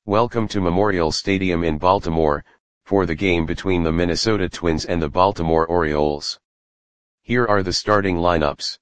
Welcome to Memorial Stadium in Baltimore, for the game between the Minnesota Twins and the Baltimore Orioles. Here are the starting lineups.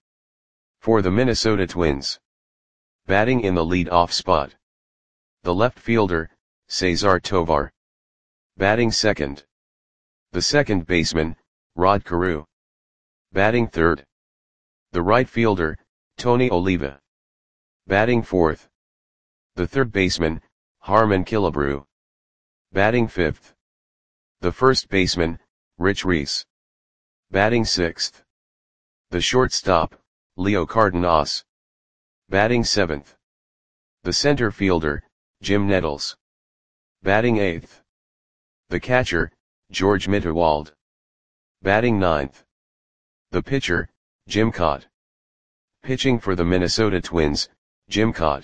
For the Minnesota Twins. Batting in the lead-off spot. The left fielder, Cesar Tovar. Batting second. The second baseman, Rod Carew. Batting third. The right fielder, Tony Oliva. Batting fourth. The third baseman, Harmon Killebrew. Batting fifth. The first baseman, Rich Reese. Batting sixth. The shortstop, Leo Cardenas. Batting seventh. The center fielder, Jim Nettles. Batting eighth. The catcher, George Mitterwald. Batting ninth. The pitcher, Jim Kaat. Pitching for the Minnesota Twins, Jim Kaat.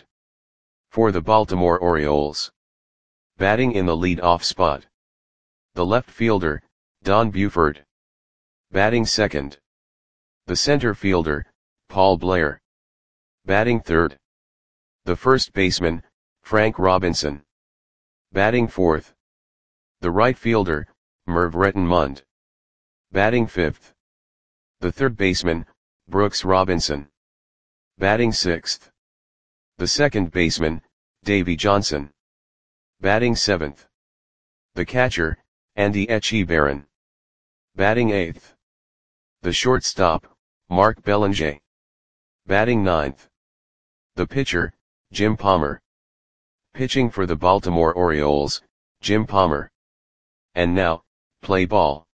For the Baltimore Orioles. Batting in the lead-off spot. The left fielder, Don Buford. Batting second. The center fielder, Paul Blair. Batting third. The first baseman, Frank Robinson. Batting fourth. The right fielder, Merv Rettenmund. Batting fifth. The third baseman, Brooks Robinson. Batting sixth. The second baseman, Davey Johnson. Batting seventh. The catcher, Andy Etchebarren. Batting eighth. The shortstop, Mark Belanger. Batting ninth. The pitcher, Jim Palmer. Pitching for the Baltimore Orioles, Jim Palmer. And now, play ball.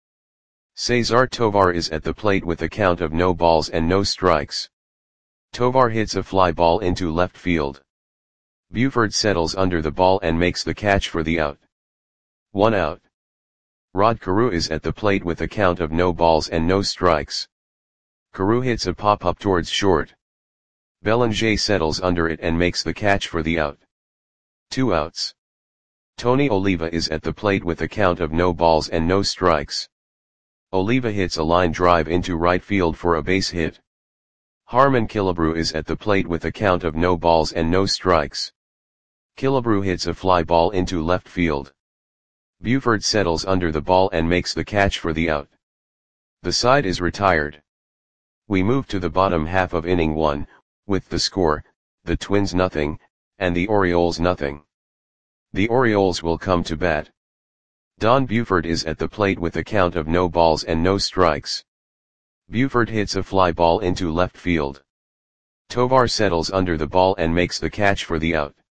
Cesar Tovar is at the plate with a count of no balls and no strikes. Tovar hits a fly ball into left field. Buford settles under the ball and makes the catch for the out. 1 out. Rod Carew is at the plate with a count of no balls and no strikes. Carew hits a pop-up towards short. Belanger settles under it and makes the catch for the out. 2 outs. Tony Oliva is at the plate with a count of no balls and no strikes. Oliva hits a line drive into right field for a base hit. Harmon Killebrew is at the plate with a count of no balls and no strikes. Killebrew hits a fly ball into left field. Buford settles under the ball and makes the catch for the out. The side is retired. We move to the bottom half of inning 1, with the score, the Twins nothing, and the Orioles nothing. The Orioles will come to bat. Don Buford is at the plate with a count of no balls and no strikes. Buford hits a fly ball into left field. Tovar settles under the ball and makes the catch for the out.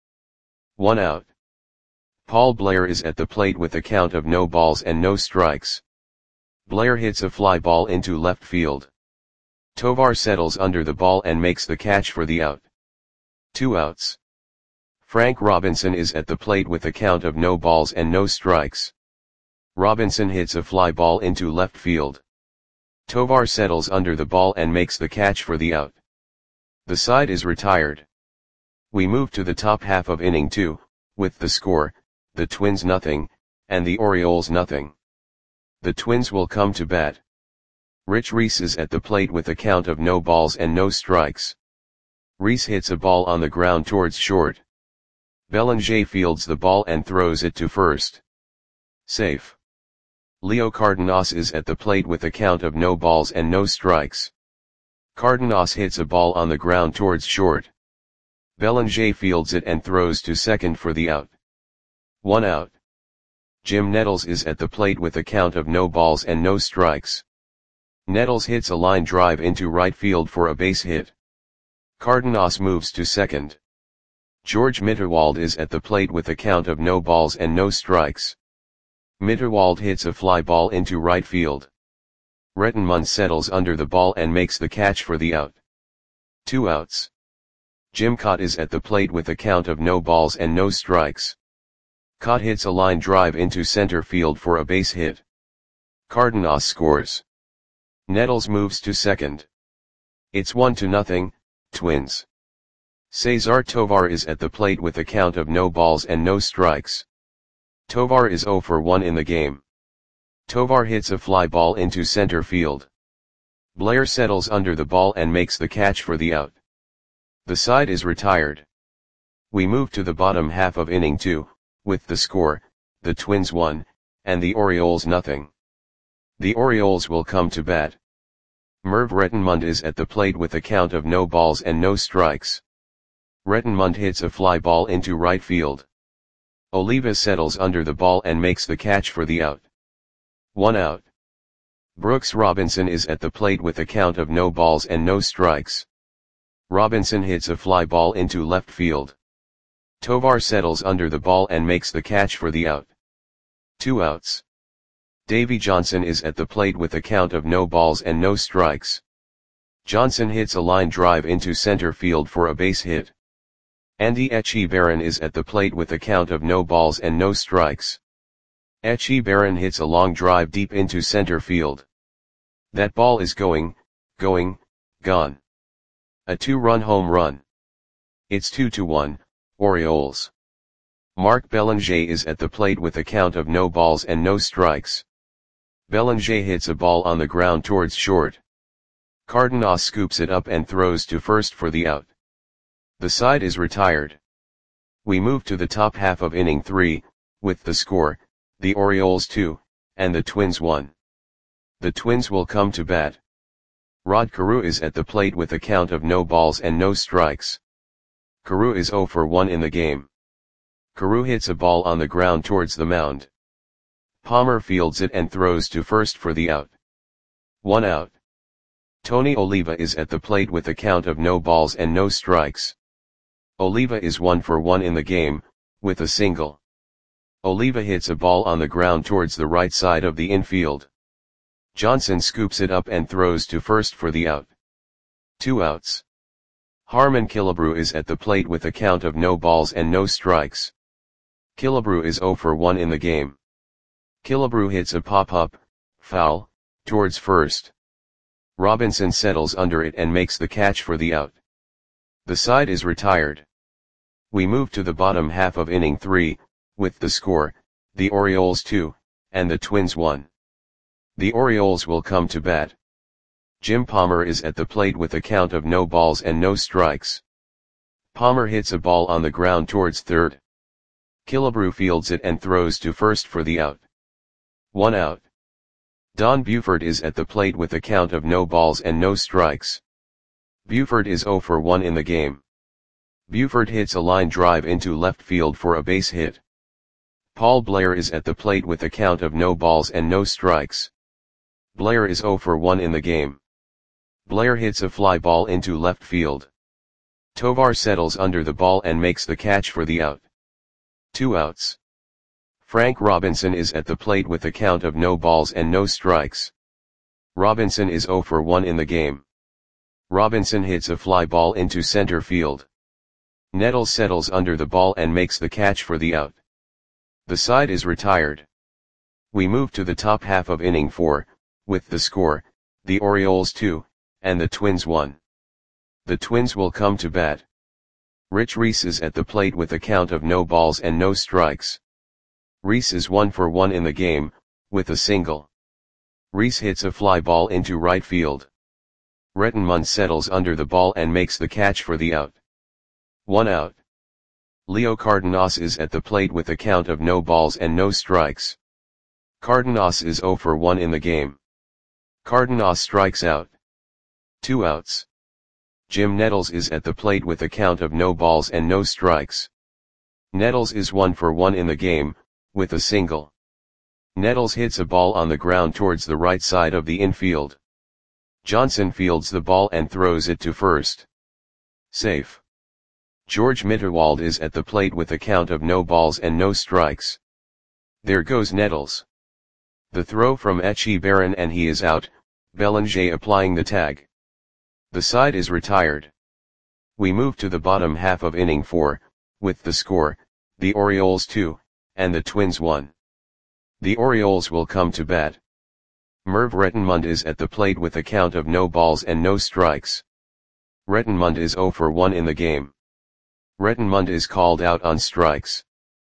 1 out. Paul Blair is at the plate with a count of no balls and no strikes. Blair hits a fly ball into left field. Tovar settles under the ball and makes the catch for the out. 2 outs. Frank Robinson is at the plate with a count of no balls and no strikes. Robinson hits a fly ball into left field. Tovar settles under the ball and makes the catch for the out. The side is retired. We move to the top half of inning 2, with the score, the Twins nothing, and the Orioles nothing. The Twins will come to bat. Rich Reese is at the plate with a count of no balls and no strikes. Reese hits a ball on the ground towards short. Belanger fields the ball and throws it to first. Safe. Leo Cardenas is at the plate with a count of no balls and no strikes. Cardenas hits a ball on the ground towards short. Belanger fields it and throws to second for the out. 1 out. Jim Nettles is at the plate with a count of no balls and no strikes. Nettles hits a line drive into right field for a base hit. Cardenas moves to second. George Mitterwald is at the plate with a count of no balls and no strikes. Mitterwald hits a fly ball into right field. Rettenmund settles under the ball and makes the catch for the out. 2 outs. Jim Kaat is at the plate with a count of no balls and no strikes. Kaat hits a line drive into center field for a base hit. Cardenas scores. Nettles moves to second. It's 1-0, Twins. Cesar Tovar is at the plate with a count of no balls and no strikes. Tovar is 0 for 1 in the game. Tovar hits a fly ball into center field. Blair settles under the ball and makes the catch for the out. The side is retired. We move to the bottom half of inning 2, with the score, the Twins 1, and the Orioles nothing. The Orioles will come to bat. Merv Rettenmund is at the plate with a count of no balls and no strikes. Rettenmund hits a fly ball into right field. Oliva settles under the ball and makes the catch for the out. 1 out. Brooks Robinson is at the plate with a count of no balls and no strikes. Robinson hits a fly ball into left field. Tovar settles under the ball and makes the catch for the out. 2 outs. Davy Johnson is at the plate with a count of no balls and no strikes. Johnson hits a line drive into center field for a base hit. Andy Etchebarren is at the plate with a count of no balls and no strikes. Etchebarren hits a long drive deep into center field. That ball is gone. A 2-run home run. It's 2-1, Orioles. Mark Belanger is at the plate with a count of no balls and no strikes. Belanger hits a ball on the ground towards short. Cardenas scoops it up and throws to first for the out. The side is retired. We move to the top half of inning 3, with the score, the Orioles 2, and the Twins 1. The Twins will come to bat. Rod Carew is at the plate with a count of no balls and no strikes. Carew is 0 for 1 in the game. Carew hits a ball on the ground towards the mound. Palmer fields it and throws to first for the out. 1 out. Tony Oliva is at the plate with a count of no balls and no strikes. Oliva is 1 for 1 in the game, with a single. Oliva hits a ball on the ground towards the right side of the infield. Johnson scoops it up and throws to first for the out. 2 outs. Harmon Killebrew is at the plate with a count of no balls and no strikes. Killebrew is 0 for 1 in the game. Killebrew hits a pop-up, foul, towards first. Robinson settles under it and makes the catch for the out. The side is retired. We move to the bottom half of inning 3, with the score, the Orioles 2, and the Twins 1. The Orioles will come to bat. Jim Palmer is at the plate with a count of no balls and no strikes. Palmer hits a ball on the ground towards third. Killebrew fields it and throws to first for the out. 1 out. Don Buford is at the plate with a count of no balls and no strikes. Buford is 0 for 1 in the game. Buford hits a line drive into left field for a base hit. Paul Blair is at the plate with a count of no balls and no strikes. Blair is 0 for 1 in the game. Blair hits a fly ball into left field. Tovar settles under the ball and makes the catch for the out. 2 outs. Frank Robinson is at the plate with a count of no balls and no strikes. Robinson is 0 for 1 in the game. Robinson hits a fly ball into center field. Nettles settles under the ball and makes the catch for the out. The side is retired. We move to the top half of inning 4, with the score, the Orioles 2, and the Twins 1. The Twins will come to bat. Rich Reese is at the plate with a count of no balls and no strikes. Reese is 1 for 1 in the game, with a single. Reese hits a fly ball into right field. Rettenmund settles under the ball and makes the catch for the out. 1 out. Leo Cardenas is at the plate with a count of no balls and no strikes. Cardenas is 0 for 1 in the game. Cardenas strikes out. 2 outs. Jim Nettles is at the plate with a count of no balls and no strikes. Nettles is 1 for 1 in the game, with a single. Nettles hits a ball on the ground towards the right side of the infield. Johnson fields the ball and throws it to first. Safe. George Mitterwald is at the plate with a count of no balls and no strikes. There goes Nettles. The throw from Etchebarren and he is out, Belanger applying the tag. The side is retired. We move to the bottom half of inning 4, with the score, the Orioles 2, and the Twins 1. The Orioles will come to bat. Merv Rettenmund is at the plate with a count of no balls and no strikes. Rettenmund is 0 for 1 in the game. Rettenmund is called out on strikes.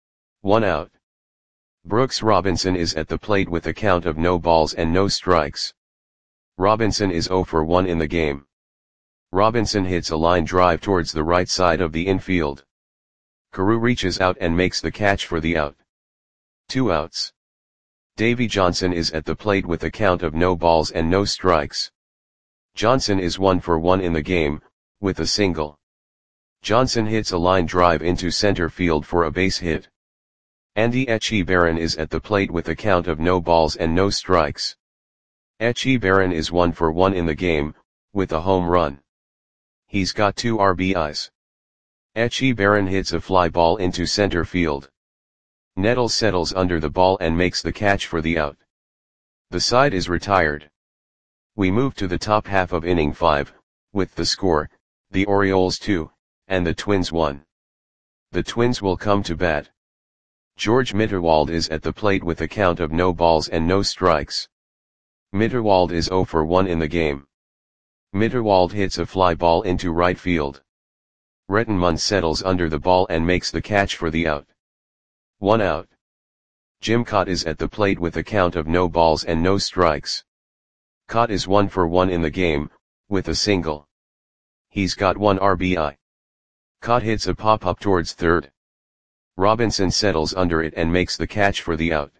1 out. Brooks Robinson is at the plate with a count of no balls and no strikes. Robinson is 0 for 1 in the game. Robinson hits a line drive towards the right side of the infield. Carew reaches out and makes the catch for the out. 2 outs. Davy Johnson is at the plate with a count of no balls and no strikes. Johnson is 1 for 1 in the game, with a single. Johnson hits a line drive into center field for a base hit. Andy Etchebarren is at the plate with a count of no balls and no strikes. Etchebarren is 1 for 1 in the game, with a home run. He's got 2 RBIs. Etchebarren hits a fly ball into center field. Nettles settles under the ball and makes the catch for the out. The side is retired. We move to the top half of inning 5, with the score, the Orioles 2, and the Twins 1. The Twins will come to bat. George Mitterwald is at the plate with a count of no balls and no strikes. Mitterwald is 0 for 1 in the game. Mitterwald hits a fly ball into right field. Rettenmund settles under the ball and makes the catch for the out. 1 out. Jim Kaat is at the plate with a count of no balls and no strikes. Kaat is 1 for 1 in the game, with a single. He's got 1 RBI. Kaat hits a pop-up towards third. Robinson settles under it and makes the catch for the out.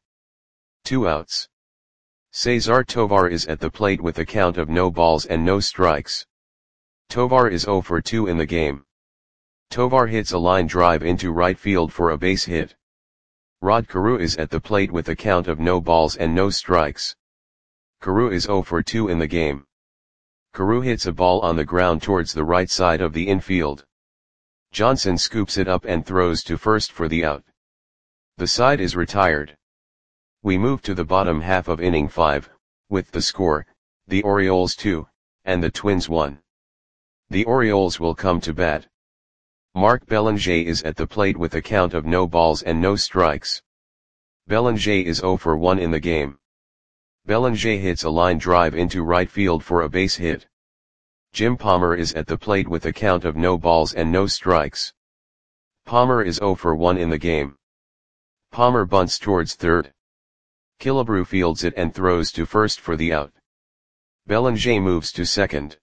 2 outs. Cesar Tovar is at the plate with a count of no balls and no strikes. Tovar is 0 for 2 in the game. Tovar hits a line drive into right field for a base hit. Rod Carew is at the plate with a count of no balls and no strikes. Carew is 0 for 2 in the game. Carew hits a ball on the ground towards the right side of the infield. Johnson scoops it up and throws to first for the out. The side is retired. We move to the bottom half of inning 5, with the score, the Orioles 2, and the Twins 1. The Orioles will come to bat. Mark Belanger is at the plate with a count of no balls and no strikes. Belanger is 0 for 1 in the game. Belanger hits a line drive into right field for a base hit. Jim Palmer is at the plate with a count of no balls and no strikes. Palmer is 0 for 1 in the game. Palmer bunts towards third. Killebrew fields it and throws to first for the out. Belanger moves to second.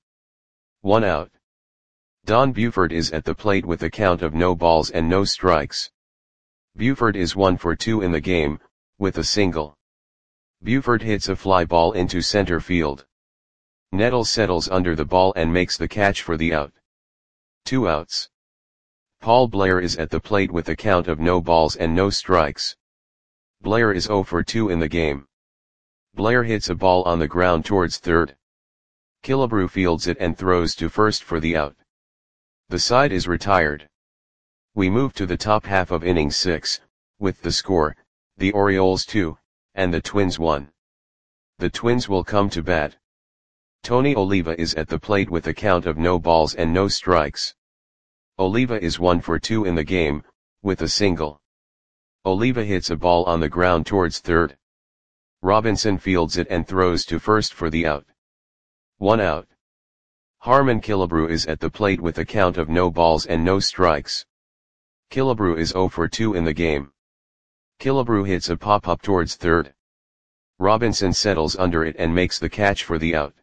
1 out. Don Buford is at the plate with a count of no balls and no strikes. Buford is 1 for 2 in the game, with a single. Buford hits a fly ball into center field. Nettles settles under the ball and makes the catch for the out. 2 outs. Paul Blair is at the plate with a count of no balls and no strikes. Blair is 0 for 2 in the game. Blair hits a ball on the ground towards third. Killebrew fields it and throws to first for the out. The side is retired. We move to the top half of inning 6, with the score, the Orioles 2, and the Twins 1. The Twins will come to bat. Tony Oliva is at the plate with a count of no balls and no strikes. Oliva is 1 for 2 in the game, with a single. Oliva hits a ball on the ground towards third. Robinson fields it and throws to first for the out. 1 out. Harmon Killebrew is at the plate with a count of no balls and no strikes. Killebrew is 0 for 2 in the game. Killebrew hits a pop-up towards third. Robinson settles under it and makes the catch for the out.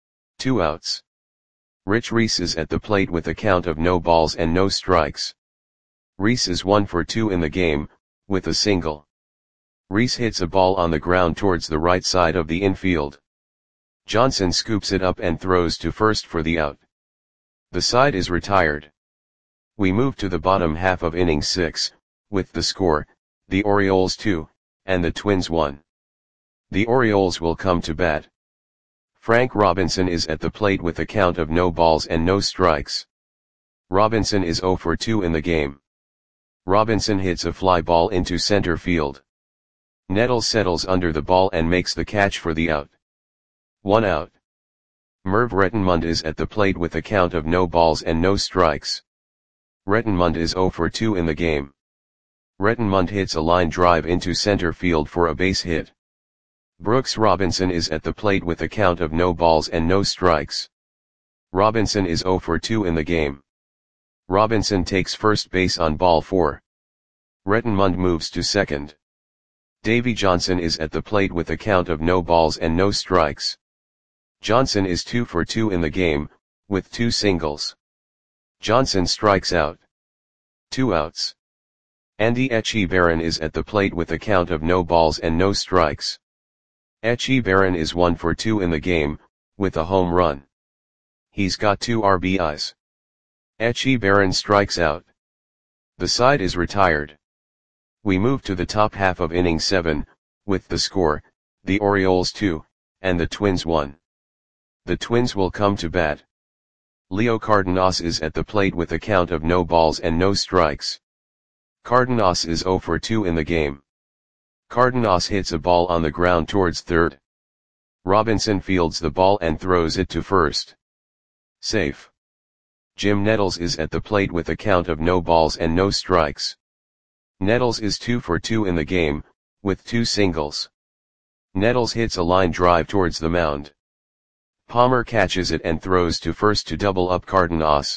2 outs. Rich Reese is at the plate with a count of no balls and no strikes. Reese is 1 for 2 in the game, with a single. Reese hits a ball on the ground towards the right side of the infield. Johnson scoops it up and throws to first for the out. The side is retired. We move to the bottom half of inning 6, with the score, the Orioles 2, and the Twins 1. The Orioles will come to bat. Frank Robinson is at the plate with a count of no balls and no strikes. Robinson is 0 for 2 in the game. Robinson hits a fly ball into center field. Nettles settles under the ball and makes the catch for the out. 1 out. Merv Rettenmund is at the plate with a count of no balls and no strikes. Rettenmund is 0 for 2 in the game. Rettenmund hits a line drive into center field for a base hit. Brooks Robinson is at the plate with a count of no balls and no strikes. Robinson is 0 for 2 in the game. Robinson takes first base on ball 4. Rettenmund moves to second. Davy Johnson is at the plate with a count of no balls and no strikes. Johnson is 2 for 2 in the game, with 2 singles. Johnson strikes out. 2 outs. Andy Etchebarren is at the plate with a count of no balls and no strikes. Etchebarren is 1 for 2 in the game, with a home run. He's got 2 RBIs. Etchebarren strikes out. The side is retired. We move to the top half of inning 7, with the score, the Orioles 2, and the Twins 1. The Twins will come to bat. Leo Cardenas is at the plate with a count of no balls and no strikes. Cardenas is 0 for 2 in the game. Cardenas hits a ball on the ground towards third. Robinson fields the ball and throws it to first. Safe. Jim Nettles is at the plate with a count of no balls and no strikes. Nettles is 2 for 2 in the game, with 2 singles. Nettles hits a line drive towards the mound. Palmer catches it and throws to first to double up Cardenas.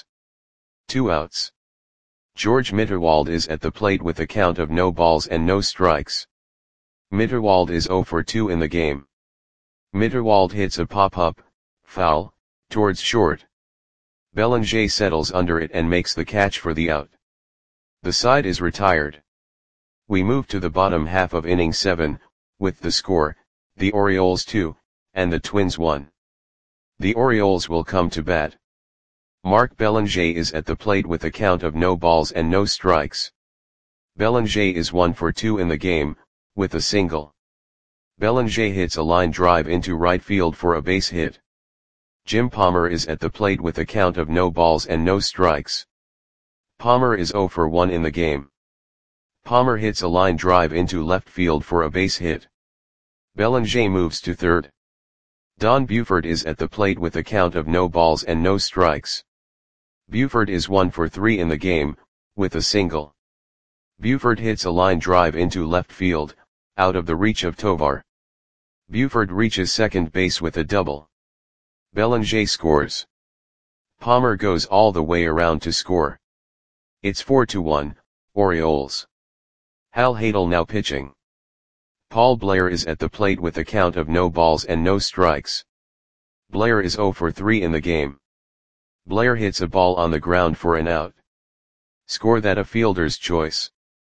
2 outs. George Mitterwald is at the plate with a count of no balls and no strikes. Mitterwald is 0 for 2 in the game. Mitterwald hits a pop-up, foul, towards short. Belanger settles under it and makes the catch for the out. The side is retired. We move to the bottom half of inning 7, with the score, the Orioles 2, and the Twins 1. The Orioles will come to bat. Mark Belanger is at the plate with a count of no balls and no strikes. Belanger is 1 for 2 in the game, with a single. Belanger hits a line drive into right field for a base hit. Jim Palmer is at the plate with a count of no balls and no strikes. Palmer is 0 for 1 in the game. Palmer hits a line drive into left field for a base hit. Belanger moves to third. Don Buford is at the plate with a count of no balls and no strikes. Buford is 1 for 3 in the game, with a single. Buford hits a line drive into left field, out of the reach of Tovar. Buford reaches second base with a double. Belanger scores. Palmer goes all the way around to score. It's 4-1, Orioles. Hal Hadel now pitching. Paul Blair is at the plate with a count of no balls and no strikes. Blair is 0 for 3 in the game. Blair hits a ball on the ground for an out. Score that a fielder's choice.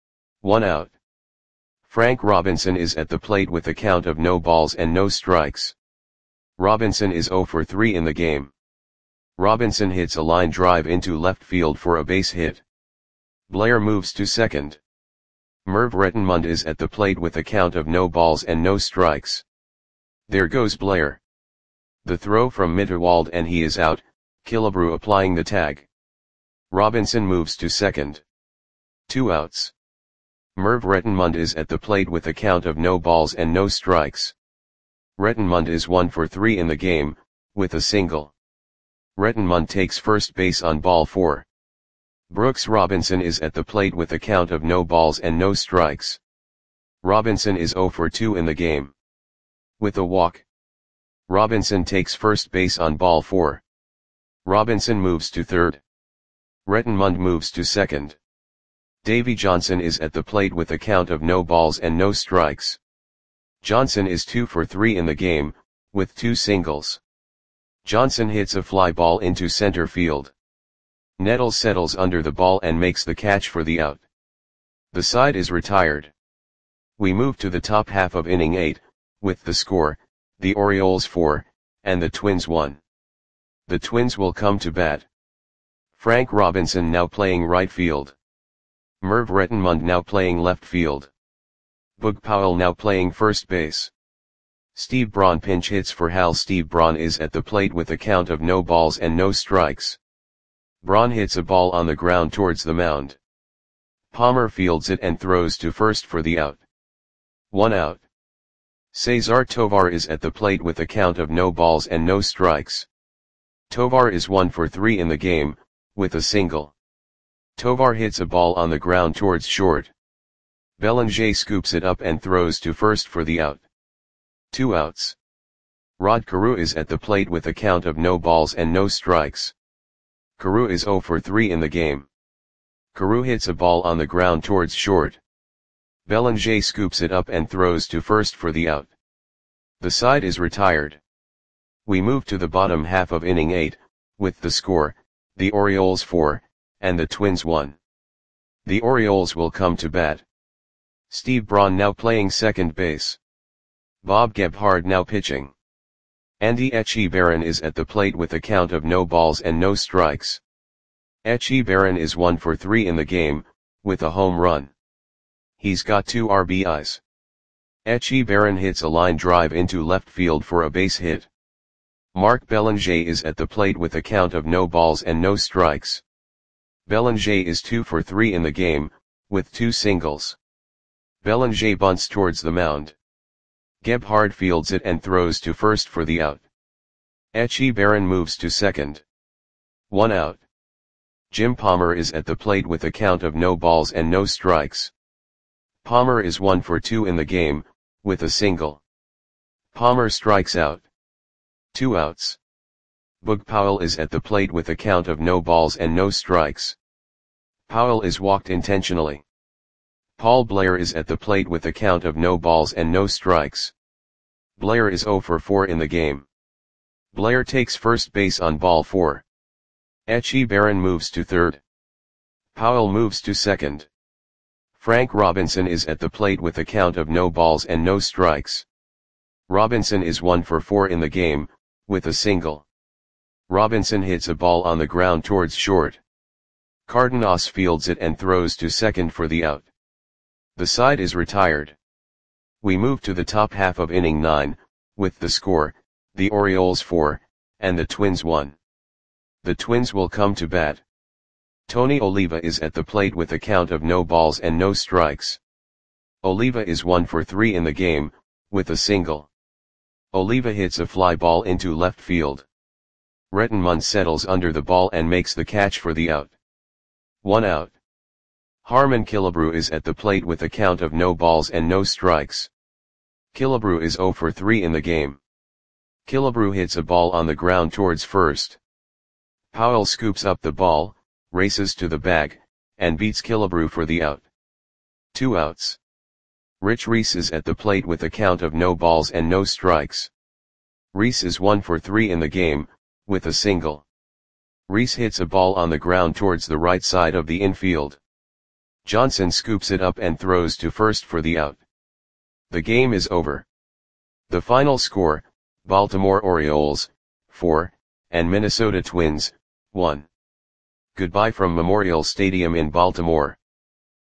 1 out. Frank Robinson is at the plate with a count of no balls and no strikes. Robinson is 0 for 3 in the game. Robinson hits a line drive into left field for a base hit. Blair moves to second. Merv Rettenmund is at the plate with a count of no balls and no strikes. There goes Blair. The throw from Mitterwald and he is out, Killebrew applying the tag. Robinson moves to second. 2 outs. Merv Rettenmund is at the plate with a count of no balls and no strikes. Rettenmund is 1 for 3 in the game, with a single. Rettenmund takes first base on ball 4. Brooks Robinson is at the plate with a count of no balls and no strikes. Robinson is 0 for 2 in the game. With a walk. Robinson takes first base on ball 4. Robinson moves to third. Rettenmund moves to second. Davy Johnson is at the plate with a count of no balls and no strikes. Johnson is 2 for 3 in the game, with 2 singles. Johnson hits a fly ball into center field. Nettles settles under the ball and makes the catch for the out. The side is retired. We move to the top half of inning 8, with the score, the Orioles 4, and the Twins 1. The Twins will come to bat. Frank Robinson now playing right field. Merv Rettenmund now playing left field. Boog Powell now playing first base. Steve Braun pinch hits for Hal. Steve Braun is at the plate with a count of no balls and no strikes. Braun hits a ball on the ground towards the mound. Palmer fields it and throws to first for the out. 1 out. Cesar Tovar is at the plate with a count of no balls and no strikes. Tovar is 1 for 3 in the game, with a single. Tovar hits a ball on the ground towards short. Belanger scoops it up and throws to first for the out. 2 outs. Rod Carew is at the plate with a count of no balls and no strikes. Carew is 0 for 3 in the game. Carew hits a ball on the ground towards short. Belanger scoops it up and throws to first for the out. The side is retired. We move to the bottom half of inning 8, with the score, the Orioles 4, and the Twins 1. The Orioles will come to bat. Steve Braun now playing second base. Bob Gebhard now pitching. Andy Etchebarren is at the plate with a count of no balls and no strikes. Etchebarren is 1 for 3 in the game, with a home run. He's got 2 RBIs. Etchebarren hits a line drive into left field for a base hit. Mark Belanger is at the plate with a count of no balls and no strikes. Belanger is 2 for 3 in the game, with 2 singles. Belanger bunts towards the mound. Gebhard fields it and throws to first for the out. Etchebarren moves to second. 1 out. Jim Palmer is at the plate with a count of no balls and no strikes. Palmer is 1 for 2 in the game, with a single. Palmer strikes out. 2 outs. Boog Powell is at the plate with a count of no balls and no strikes. Powell is walked intentionally. Paul Blair is at the plate with a count of no balls and no strikes. Blair is 0 for 4 in the game. Blair takes first base on ball 4. Etchebarren moves to third. Powell moves to second. Frank Robinson is at the plate with a count of no balls and no strikes. Robinson is 1 for 4 in the game, with a single. Robinson hits a ball on the ground towards short. Cardenas fields it and throws to second for the out. The side is retired. We move to the top half of inning 9, with the score, the Orioles 4, and the Twins 1. The Twins will come to bat. Tony Oliva is at the plate with a count of no balls and no strikes. Oliva is 1 for 3 in the game, with a single. Oliva hits a fly ball into left field. Rettenmund settles under the ball and makes the catch for the out. 1 out. Harmon Killebrew is at the plate with a count of no balls and no strikes. Killebrew is 0 for 3 in the game. Killebrew hits a ball on the ground towards first. Powell scoops up the ball, races to the bag, and beats Killebrew for the out. 2 outs. Rich Reese is at the plate with a count of no balls and no strikes. Reese is 1 for 3 in the game, with a single. Reese hits a ball on the ground towards the right side of the infield. Johnson scoops it up and throws to first for the out. The game is over. The final score, Baltimore Orioles, 4, and Minnesota Twins, 1. Goodbye from Memorial Stadium in Baltimore.